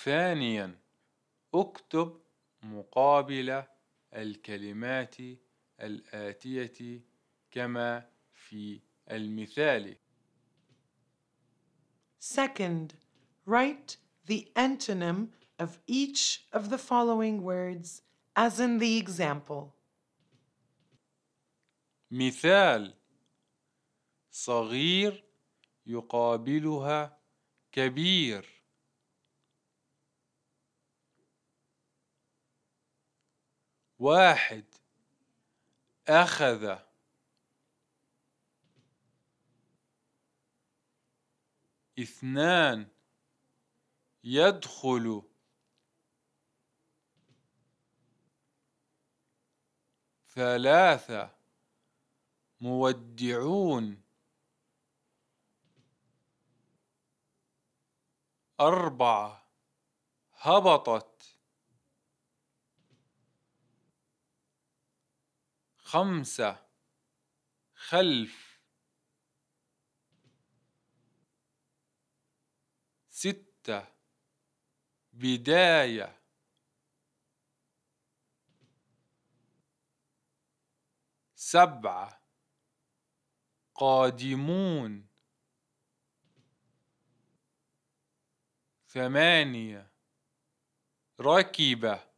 ثانيا، اكتب مقابل الكلمات الآتية كما في المثال. Second, write the antonym of each of the following words as in the example. مثال: صغير يقابلها كبير. واحد أخذ. اثنان يدخل. ثلاثة مودعون. أربعة هبطت. خمسة خلف. ستة بداية. سبعة قادمون. ثمانية ركب.